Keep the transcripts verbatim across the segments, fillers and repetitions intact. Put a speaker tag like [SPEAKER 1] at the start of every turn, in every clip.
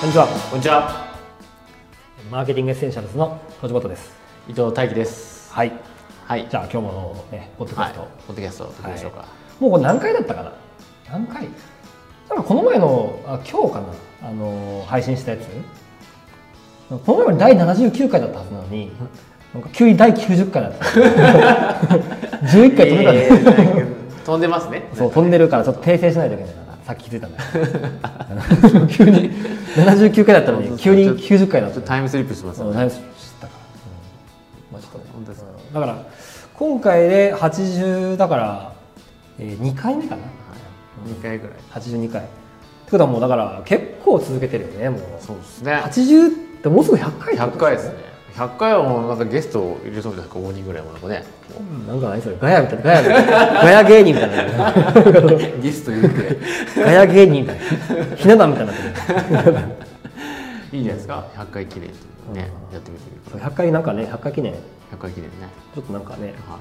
[SPEAKER 1] こんにちは。
[SPEAKER 2] こんにちは。
[SPEAKER 1] マーケティングエッセンシャルズの藤本です。
[SPEAKER 2] 伊藤大樹です。
[SPEAKER 1] はい。
[SPEAKER 2] はい。
[SPEAKER 1] じゃあ今日もね、ポッドキャスト、
[SPEAKER 2] はい、ポッドキャストどうでしょうか。はい、
[SPEAKER 1] もうこれ何回だったかな。何回？なんかこの前のあ今日かな、あの配信したやつ。この前はだいななじゅうきゅうかいだったはずなのに、なんか急にだいきゅうじゅっかいだった。じゅういっかい飛んでたんで、
[SPEAKER 2] えー。飛んでますね。
[SPEAKER 1] そう飛んでるからちょっと訂正しないといけないな。さっき気づいたんだよ。急にななじゅうきゅうかいだったのに急にきゅうじゅっかいだった。
[SPEAKER 2] タイムスリップしますよね。
[SPEAKER 1] タイムスリップしたから。まあちょっと本当です。だから今回ではちじゅうだから、えー、にかいめかな。はい、
[SPEAKER 2] にかいぐらい。
[SPEAKER 1] はちじゅうにかい。ってことはもうだから結構続けてるよねもう。
[SPEAKER 2] そうですね。
[SPEAKER 1] はちじゅうってもうすぐひゃっかい。
[SPEAKER 2] ひゃっかいですね。ひゃっかいはもうなんかゲストを入れそうでごにんぐらいもなんかね。
[SPEAKER 1] うん、なんか何それガヤみたいなガヤみたいなガヤ芸人みたいな。
[SPEAKER 2] ゲスト入れて
[SPEAKER 1] ガヤ芸人みたいな。ひな壇みたいになってる。
[SPEAKER 2] いいじゃないですか。ひゃっかい記念というね、うん、やってみて
[SPEAKER 1] る。ひゃっかいなんかね、ひゃっかい記念。ひ
[SPEAKER 2] ゃっかい記念ね。
[SPEAKER 1] ちょっとなんかね、はい、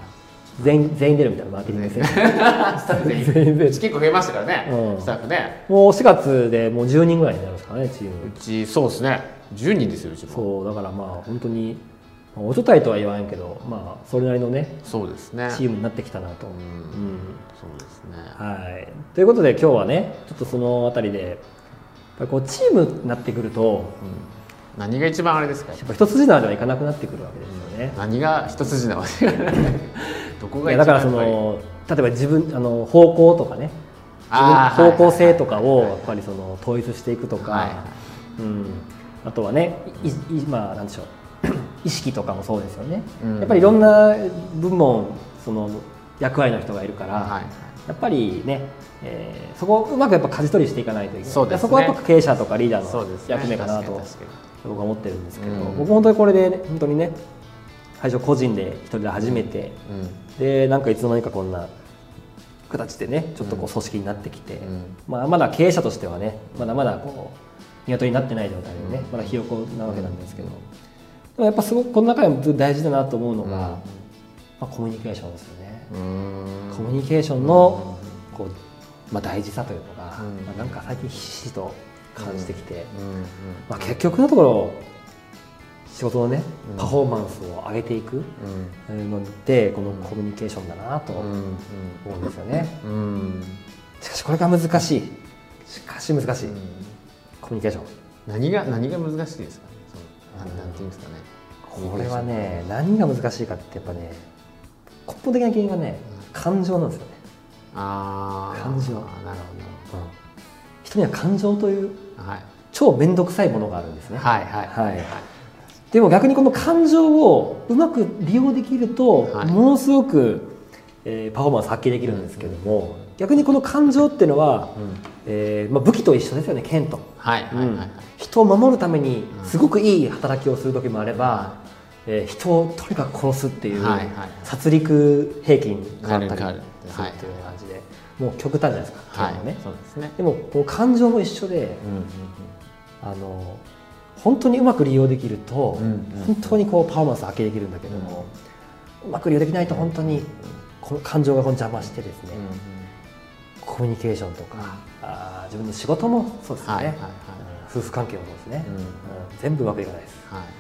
[SPEAKER 1] 全員全員出るみたいなマーケティングですね。
[SPEAKER 2] スタッフ全員。全員結構増えましたからね。うん、スタッフね。
[SPEAKER 1] もうしがつでもうじゅうにんぐらいになるんですかね、チーム。
[SPEAKER 2] うちそうですね。じゅうにんですようちも。
[SPEAKER 1] そうだからまあ本当に。おちょたいとは言わんけど、まあそれなりのね、
[SPEAKER 2] そうですね。
[SPEAKER 1] チームになってきたなと。うん、
[SPEAKER 2] そうですね。
[SPEAKER 1] はい。ということで今日はね、ちょっとそのあたりで、やっぱりこうチームになってくると、うん、
[SPEAKER 2] 何が一番あれですか。や
[SPEAKER 1] っぱ一筋縄ではいかなくなってくるわけですよね。
[SPEAKER 2] 何が一筋縄で。どこが一番
[SPEAKER 1] だからその例えば自分あの方向とかね、方向性とかをやっぱりその統一していくとか、うん、あとはね、いいまあなんでしょう。意識とかもそうですよね、うん、やっぱりいろんな部門その役割の人がいるから、はい、やっぱりね、えー、そこをうまくやっぱ舵取りしていかないといけない。そうですね、そこはやっぱ経営者とかリーダーの役目かなと僕は思ってるんですけど、うん、僕本当にこれで、ね、本当にね最初個人で一人で始めて、うん、でなんかいつの間にかこんな形でねちょっとこう組織になってきて、うん、まあ、まだ経営者としてはねまだまだこう鶏になってない状態でね、まだひよこなわけなんですけど。でもやっぱすごくこの中でも大事だなと思うのが、うん、まあ、コミュニケーションですよね。コミュニケーションのこう、まあ、大事さというのが、うん、まあ、なんか最近ひしひしと感じてきて、まあ、結局のところ仕事のねパフォーマンスを上げていくのでこのコミュニケーションだなと思うんですよね。しかしこれが難しい。しかし難しい。コミュニケーション。
[SPEAKER 2] 何が何が難しいですか。なんていうんですかね。
[SPEAKER 1] これはね、何が難しいかってやっぱね、根本的な原因がね、感情なんですよね。
[SPEAKER 2] ああ、
[SPEAKER 1] 感情。なるほど。人には感情という超面倒くさいものがあるんですね。
[SPEAKER 2] はいはいはい。
[SPEAKER 1] でも逆にこの感情をうまく利用できると、ものすごくえパフォーマンス発揮できるんですけども、逆にこの感情っていうのは、えまあ武器と一緒ですよね、剣と。人を守るためにすごくいい働きをする時もあれば、うん、えー、人をとにかく殺すっていう殺戮兵器に変わったりするっていう感じで、もう極端じゃないですか。はい、ね、そうですね。でもこの感情も一緒で、うん、あの本当にうまく利用できると、うん、本当にこうパフォーマンス発揮できるんだけども、うん、うまく利用できないと本当にこの感情が邪魔してですね、うん、コミュニケーションとか、うん、あ自分の仕事もそうですね。はいはいはい、夫婦関係もそうですね、うんうん、全部うまくいかないです。はいはい、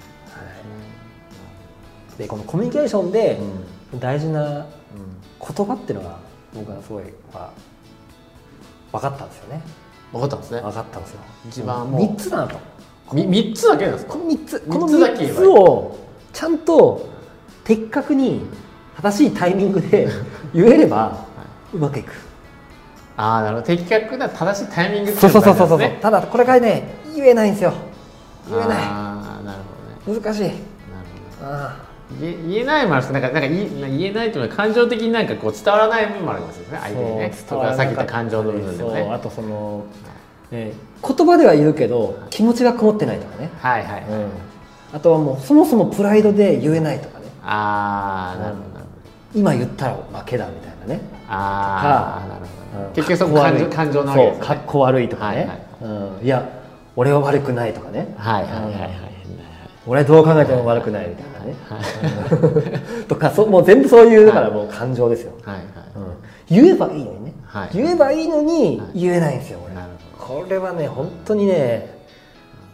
[SPEAKER 1] でこのコミュニケーションで大事な言葉っていうのが僕はすごい、まあ、分かったんですよね。
[SPEAKER 2] 分かったんですね。
[SPEAKER 1] 分かったんですよ。
[SPEAKER 2] 一番もう
[SPEAKER 1] みっつだなと。
[SPEAKER 2] みっつだけなんですか。
[SPEAKER 1] このみっつこのみっつをちゃんと的確に正しいタイミングで言えればうまくいく。
[SPEAKER 2] ああ、なるほど。的確な正しいタイミングって
[SPEAKER 1] そうそうそうそうそう。ただこれがね言えないんですよ。言えない。
[SPEAKER 2] ああ、なるほどね。
[SPEAKER 1] 難しい。なる
[SPEAKER 2] ほど。ああ。言えないもあるし、なんかなんか言えないというのは感情的になんかこう伝わらない部分もありますよね。相手にね。とかさっき言った感情の部分でもね。
[SPEAKER 1] あとその、えー、言葉では言うけど気持ちがこもってないとかね。はいはい。うん、あとはもうそもそもプライドで言えないとかね。ああ、なるほどなるほど。今言ったら負けだみたいなね。ああ、なるほど。結局そこ感情感情のわけですね。かっこ悪いとかね。いや俺は悪くないとかね。はいはいはいはい。俺どう考えても悪くないみたいなね。とかそもう全部そういうだからもう感情ですよ。はいはい。言えばいいのにね。言えばいいのに言えないんですよ俺。これはね本当にね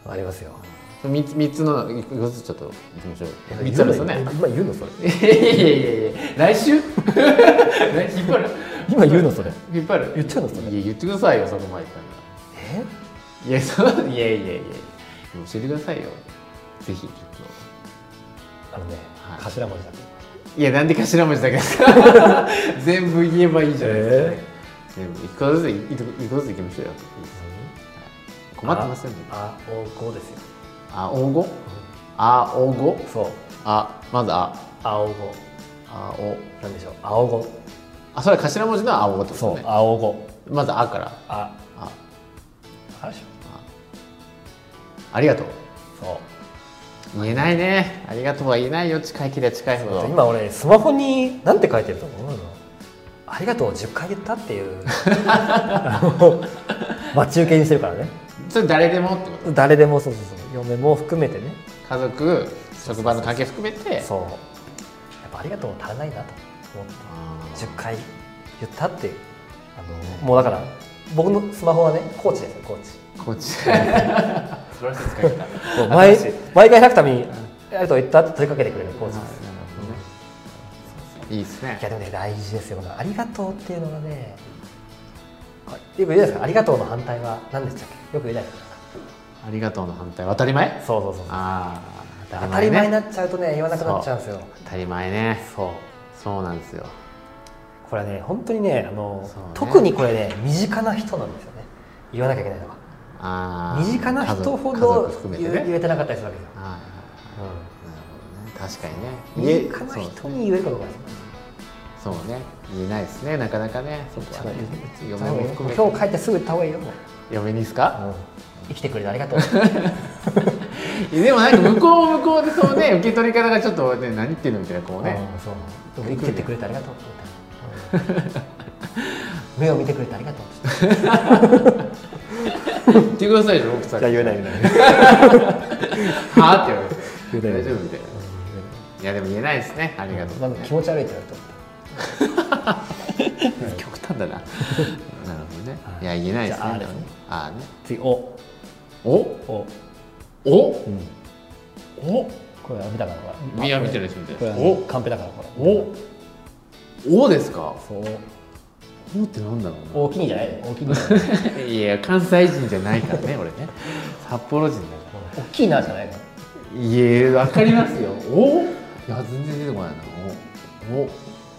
[SPEAKER 1] ありますよ。
[SPEAKER 2] 三つ三つの一個ずつちょっと行きましょう。三つあるんですよね。
[SPEAKER 1] 今言うのそれ。
[SPEAKER 2] いやいやいやいや来週？引っ張る。
[SPEAKER 1] 今言うのそれ。
[SPEAKER 2] 引っ張る。
[SPEAKER 1] 言っちゃうのそれ。
[SPEAKER 2] いや言ってくださいよその前から。え？いやそういやいやいや教えてくださいよ。ぜひちょっ
[SPEAKER 1] と。あのね、頭文字だけ。
[SPEAKER 2] いやなんで頭文字だけですか。全部言えばいいじゃないですか。全部一個ずつ一個ずつ行きましょうよ。困ってますよね。
[SPEAKER 1] あ、おごですよ。
[SPEAKER 2] あ、おご？あ、おご？
[SPEAKER 1] そう。
[SPEAKER 2] あ、まずあ。
[SPEAKER 1] あおご。
[SPEAKER 2] あお。
[SPEAKER 1] なんでしょう。あおご。
[SPEAKER 2] あ、それは頭文字のあおごってことですね。
[SPEAKER 1] そう。あおご。
[SPEAKER 2] まずあから。
[SPEAKER 1] あ。
[SPEAKER 2] あ。
[SPEAKER 1] あるでしょ。
[SPEAKER 2] あ。ありがとう。
[SPEAKER 1] そう。
[SPEAKER 2] 言えないね。ありがとうは言えないよ。近いければ近いほど。
[SPEAKER 1] 今俺スマホになんて書いてると思うの？ありがとうをじゅっかい言ったっていう待ち受けにしてるからね。
[SPEAKER 2] それ誰でもってこと？
[SPEAKER 1] 誰でもそうそうそう。嫁も含めてね。
[SPEAKER 2] 家族、職場の関係含めて。
[SPEAKER 1] そう。やっぱありがとう足らないなと思ってじゅっかい言ったっていう。あのもうだから僕のスマホはねコーチですよコーチ。
[SPEAKER 2] コーチ。素晴らしい使い方。
[SPEAKER 1] 毎毎回開くたびにありがとう言ったって問いかけてくれるコーチです。
[SPEAKER 2] いいですね。
[SPEAKER 1] いやでもね大事ですよ。このありがとうっていうのがね。よく言うじゃないですか。ありがとうの反対は何でしたっけ？よく言うじゃないですか。
[SPEAKER 2] ありがとうの反対は当たり前？
[SPEAKER 1] そうそうそう。
[SPEAKER 2] あ
[SPEAKER 1] あ、当たり前になっちゃうとね言わなくなっちゃうんですよ。
[SPEAKER 2] 当たり前ね。
[SPEAKER 1] そう。
[SPEAKER 2] そうなんですよ。
[SPEAKER 1] これはね本当にねあの特にこれね身近な人なんですよね。言わなきゃいけないのは。ああ。身近な人ほど言えてなかったりするわけですよ。ああ。
[SPEAKER 2] うん。なるほどね。確かにね。
[SPEAKER 1] 身近な人に言えるかどうかです。
[SPEAKER 2] そうね、言えないですね、なかなかね。そこはね、
[SPEAKER 1] 嫁も含めて。今日帰ってすぐ行った方がいいよ。もう
[SPEAKER 2] 嫁にですか？
[SPEAKER 1] 生きてくれてありがとう。
[SPEAKER 2] でもなんか向こう向こうでそうね、受け取り方がちょっとね、何言ってんのみたいなこうね。
[SPEAKER 1] そう。生きててくれてありがとうって言った。目を見てくれてありがとう。
[SPEAKER 2] 言ってくださいよ、奥さん。
[SPEAKER 1] じゃあ言えない言えない。
[SPEAKER 2] はあって言われて。大丈夫みたいな。いやでも言えないですね。ありがとう。
[SPEAKER 1] まず気持ち悪いって言われた。
[SPEAKER 2] 極端だな。なるほどね。いや言えないですね。ああね。
[SPEAKER 1] 次お。
[SPEAKER 2] お。お。お。お。
[SPEAKER 1] これは見たから。
[SPEAKER 2] 見や見てる人みたいな。
[SPEAKER 1] お。カンペだからこれ。
[SPEAKER 2] お。おですか。
[SPEAKER 1] そう。
[SPEAKER 2] おってなんだろうな。
[SPEAKER 1] 大きいんじゃない？大きいんじゃない？
[SPEAKER 2] いや関西人じゃないからね俺ね。札幌人だから。
[SPEAKER 1] 大きいなじゃないの。
[SPEAKER 2] いやわかりますよ。お。いや全然出てこないな。お。お。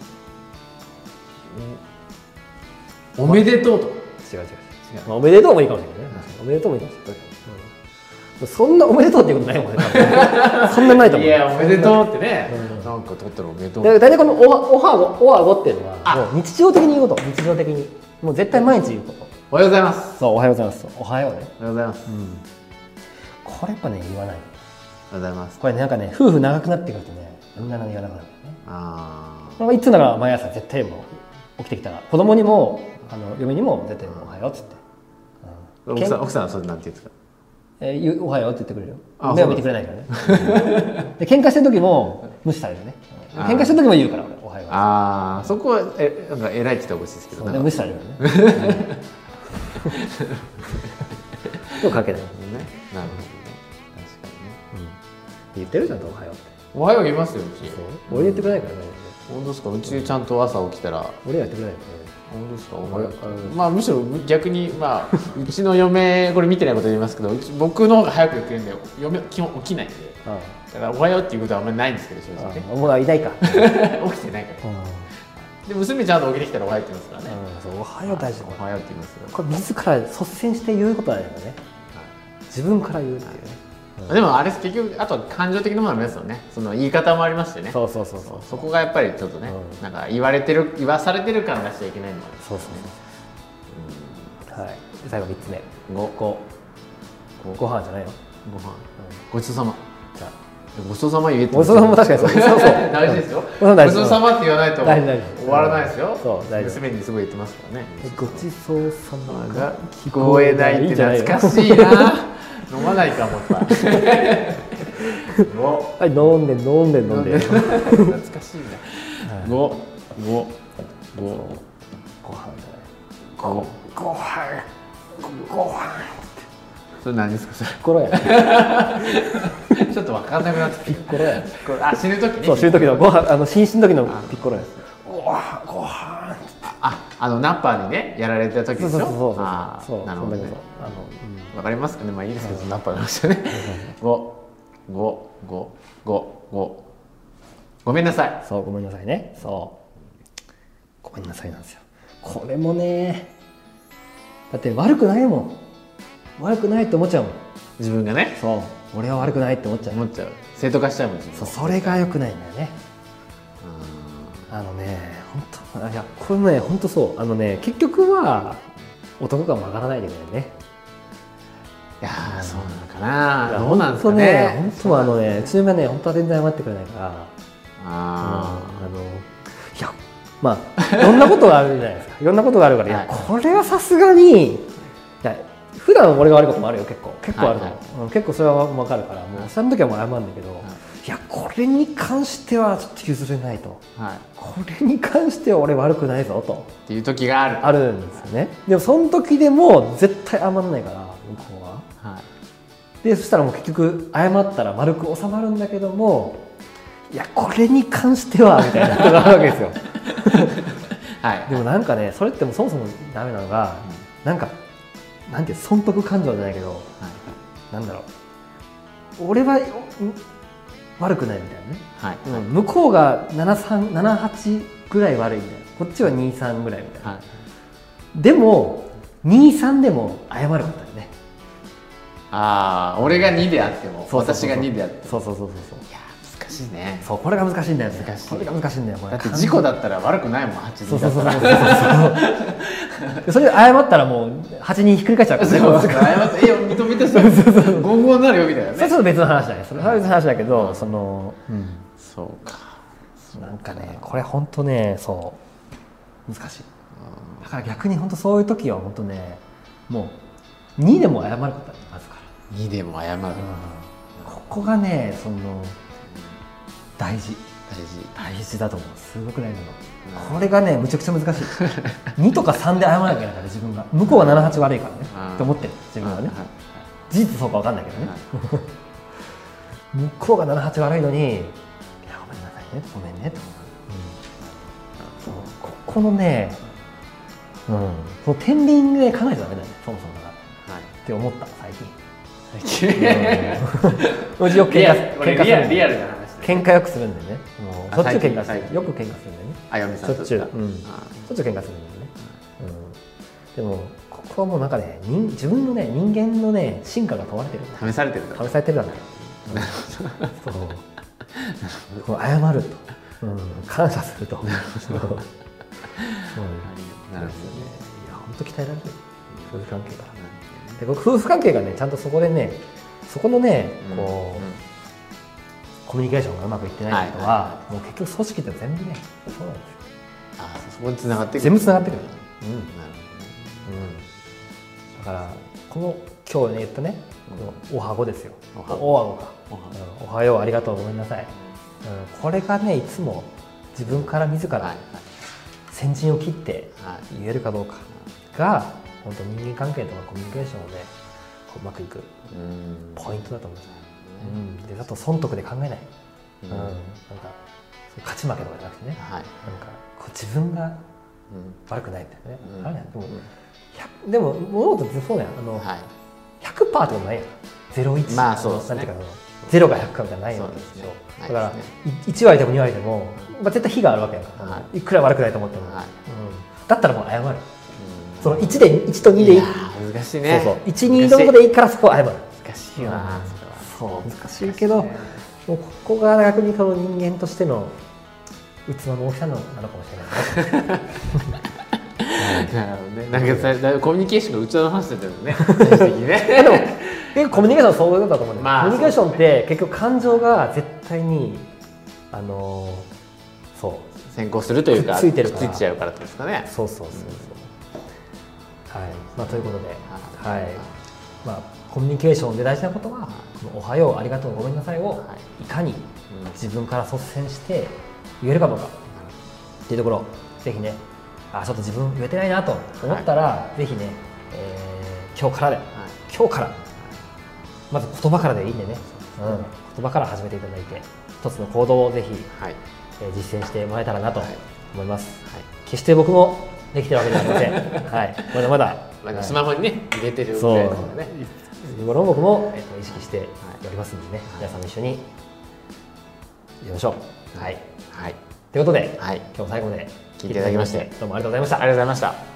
[SPEAKER 2] おめでとうとか
[SPEAKER 1] 違う違う違う、まあ、おめでとうもいいかもしれないね。おめでとうもいいかもしれない、うん、そんなおめでとうっていうことないもんね。そんなないと思う。
[SPEAKER 2] いやおめでとうってね、うん、なんか取ったらおめでとう。
[SPEAKER 1] 大体このおはおはごおはごっていうのはもう日常的に言うこと。日常的にもう絶対毎日言うこと。
[SPEAKER 2] おはようございます。
[SPEAKER 1] そうおはようございます。おはようね。
[SPEAKER 2] おはようございます、うん、
[SPEAKER 1] これやっぱね言わない。
[SPEAKER 2] おはようございます。
[SPEAKER 1] これねなんかね夫婦長くなってくるとねみんな言わなくなるんだよね。
[SPEAKER 2] あ
[SPEAKER 1] あいつなら毎朝絶対もう起きてきたら子供にもあの嫁にも絶対おはようっつって、
[SPEAKER 2] うん、奥さん奥さんはそれなんて言うんですか？
[SPEAKER 1] えー、おはようって言ってくれるよ。目を見てくれないからね。で喧嘩してる時も無視されるね。喧嘩してる時も言うから俺おはよう。
[SPEAKER 2] ああそこはえなんか偉いって言ったらおかしいですけど、
[SPEAKER 1] 無視されるよね。でもかけないもんね。
[SPEAKER 2] なるほどね。確かにね。
[SPEAKER 1] 言ってるじゃんとおはようって。
[SPEAKER 2] おはよう言いますようち。
[SPEAKER 1] 俺言ってくれないからね。
[SPEAKER 2] 本当ですか？うちちゃんと朝起きたら
[SPEAKER 1] 俺はやってくれないからね。
[SPEAKER 2] 本当ですか？まあむしろ逆にまあうちの嫁これ見てないこと言いますけど、うち僕の方が早く起きるんで嫁基本起きないんで、だからおはようっていうことはあんまりないんですけど正直ね。
[SPEAKER 1] もういないか。
[SPEAKER 2] 起きてないから。で娘ちゃんと起きてきたらおはようって言いますからね。
[SPEAKER 1] おはよう大事。
[SPEAKER 2] おはようって言いますよ。
[SPEAKER 1] これ自ら率先して言うことないよね。自分から言うっていうね。
[SPEAKER 2] でもあれ結局あと感情的なものもありますよね。その言い方もありましてね。
[SPEAKER 1] そうそうそうそう。
[SPEAKER 2] そこがやっぱりちょっとね、うん、なんか言われてる言わされてる感出しちゃいけないのもある、ね。そうそうそう。うん、はい。最後三つ目。ごごご飯じゃないよ。ご飯。うん、 ごちそうさま。
[SPEAKER 1] じゃあ
[SPEAKER 2] ごちそうさま言えて。
[SPEAKER 1] ごちそうさまも確かにそう。そうそう。
[SPEAKER 2] 大事ですよ。ごちそうさまって言わないと終わらないですよ。
[SPEAKER 1] そう大事。
[SPEAKER 2] 娘にすごい言ってますからね。
[SPEAKER 1] ごちそうさまが
[SPEAKER 2] 聞こえないって懐かしいな。飲まないかもさ。はい
[SPEAKER 1] 飲んで飲んで飲んで。
[SPEAKER 2] 懐かしいな。ごごご
[SPEAKER 1] ご飯じゃない。ごご飯ご飯って。
[SPEAKER 2] それ何ですかそれ。
[SPEAKER 1] ピッコロや
[SPEAKER 2] ちょっと分かんなくなって
[SPEAKER 1] ピッコロや
[SPEAKER 2] あ、死ぬ時に。
[SPEAKER 1] そう、死ぬ時のご飯、あの紳士の時のピッコロやご飯ご飯
[SPEAKER 2] あ、あのナッパーにねやられた時でしょ。
[SPEAKER 1] そうそうそうそう。
[SPEAKER 2] ああ、なるほどね。
[SPEAKER 1] あの
[SPEAKER 2] 分かりますかね。まあいいですけど、ナッパーの話ね。ごごごごごごめんなさい。
[SPEAKER 1] そう、ごめんなさいね。そうごめんなさいなんですよ。これもね、だって悪くないもん。悪くないって思っちゃうもん。
[SPEAKER 2] 自分がね。
[SPEAKER 1] そう、俺は悪くないって思っちゃう。
[SPEAKER 2] 思っちゃう。正当化しちゃうもん。
[SPEAKER 1] そう、それが良くないんだよね。あのね、本当、いや、これね、本当そう、あのね、結局は男が曲がらないでくれるね。
[SPEAKER 2] いやー、そうなのかな。どうなんですかね。
[SPEAKER 1] 本当はあのね、うちの嫁はね、本当は全然謝ってくれないから。
[SPEAKER 2] ああ、
[SPEAKER 1] あの、いや、まあ、いろんなことがあるじゃないですか。いろんなことがあるから、いや、これはさすがに。いや、普段俺が悪いこともあるよ、結構、結構あるの。結構それは分かるから、もう、その時はもう謝るんだけど。いや、これに関してはちょっと譲れないと、はい、これに関しては俺悪くないぞと
[SPEAKER 2] っていう時がある
[SPEAKER 1] あるんですよね。でもその時でも絶対謝らないから向こうは、はい、でそしたらもう結局謝ったら丸く収まるんだけども、いやこれに関してはみたいなことがあるわけですよはい、でもなんかね、それってもそもそもダメなのが、うん、なんかなんていう損得感情じゃないけど、はい、なんだろう、俺は悪くないみたいなね、はい、うん、向こうがななさん、ななはちぐらい悪いみたいな、こっちはにさんぐらいみたいな、はい、でもにさんでも謝ることだよね。
[SPEAKER 2] ああ、俺がにであっても、私がにであっても、
[SPEAKER 1] そうそうそうそうそう、
[SPEAKER 2] いや難しいね。
[SPEAKER 1] そう、これが難しいんだよね。
[SPEAKER 2] 難しい、
[SPEAKER 1] これが難しいんだよ。
[SPEAKER 2] だって事故だったら悪くないもん、はちにんだったら。
[SPEAKER 1] それで謝ったらもうはちにんひっくり返っちゃうからね。謝
[SPEAKER 2] って、いや認めてさ、ゴンゴンになるよみたいなね。
[SPEAKER 1] それちょっと別の話だね。それは別の話だけど、その、
[SPEAKER 2] そうか。
[SPEAKER 1] なんかね、これ本当ね、そう難しい。だから逆に本当そういう時は本当ね、もうにでも謝ることありますから。
[SPEAKER 2] にでも謝る。
[SPEAKER 1] ここがね、その大事。
[SPEAKER 2] 大事。
[SPEAKER 1] 大事だと思う。すごく大事なの。これがね、むちゃくちゃ難しい。にとかさんで謝らなきゃいけないから自分が。向こうはななはち悪いからね。って思ってる自分はね。事実そうかわかんないけどね。向こうがななはち悪いのに、いやごめんなさいね、ごめんねと。ここのね、うん、その天秤で考えちゃダメだよね、そもそもだから。って思った最近。最近。うちよく喧嘩喧嘩する。リアルな話。喧嘩よくするんでね。しょっちゅう喧嘩する。よく喧嘩するんでね。
[SPEAKER 2] あやみさんと。
[SPEAKER 1] しょっちゅう、うん。しょっちゅう喧嘩するんでね。でもここはもうなんかね、自分のね人間のね進化が問われてる。
[SPEAKER 2] 試されてる。
[SPEAKER 1] 試されてるんだね。なるほど。そう。謝ると、感謝すると。なるほどね。いや本当鍛えられる。夫婦関係が。で僕夫婦関係がねちゃんとそこでね、そこのねこうコミュニケーションがうまくいってない人はもう結局組織って全部ねそうなんですよ。
[SPEAKER 2] ああ、そこに繋がってくる。
[SPEAKER 1] 全部繋がってくる。うん。なるほどね。うん。だからこの今日ね言ったね、このおはごですよ。おはごか。おはよう、ありがとう、ごめんなさい。これがねいつも自分から自ら先陣を切って言えるかどうかが本当人間関係とかコミュニケーションをねうまくいくポイントだと思うんですよ。うん、でだと損得で考えない。うん、なんか勝ち負けとかじゃなくてね、はい、なんかこう自分が悪くないみたいなね。うん、あれね、でもでも物事ってそうだよ。あの、はい、ひゃくパーセントってことないよ。ゼロイチ、まあそうですね。なんていうかゼロがひゃくかみたいなないんですよ。だからいち割でもに割でも、まあ、絶対非があるわけやから、はい、いくら悪くないと思っても、はい、うん、だったらもう謝る。そのいちでいちとにでいい。
[SPEAKER 2] 難しいね。
[SPEAKER 1] そうそう。いち、にのとこでいいからそこは謝る。
[SPEAKER 2] 難しいわ。
[SPEAKER 1] そう難しいけど、もうここが逆にこの人間としての器の大きさなのかもしれない。
[SPEAKER 2] なるほどね。なんかさ、コミュニケーションが器の話だったよね。最終的にね。
[SPEAKER 1] でもコミュニケーションはそういうことだと思うんだよ。コミュニケーションって結局感情が絶対にあのそう
[SPEAKER 2] 先行するというか、
[SPEAKER 1] ついてる
[SPEAKER 2] から、ついちゃうからですかね。
[SPEAKER 1] そうそうそうそう。はい。まあということで、はい。まあコミュニケーションで大事なことは、おはよう、ありがとう、ごめんなさいをいかに自分から率先して言えるかどうかっていうところ、ぜひね、あちょっと自分言えてないなと思ったら、ぜひね、えー、今日からで、今日からまず言葉からでいいんでね、うん、言葉から始めていただいて一つの行動をぜひ、はい、えー、実践してもらえたらなと思います、はい、決して僕もできてるわけではありません、はい、まだまだ
[SPEAKER 2] なんかスマホにね入れてるぐらいですからね。
[SPEAKER 1] 日頃僕も、えー、と意識しておりますのでね、はい、皆さんも一緒にやりましょう。はい、はい、ということで、はい、今日最後まで
[SPEAKER 2] 聞いていただきまして
[SPEAKER 1] どうもありがとうございました。
[SPEAKER 2] ありがとうございました。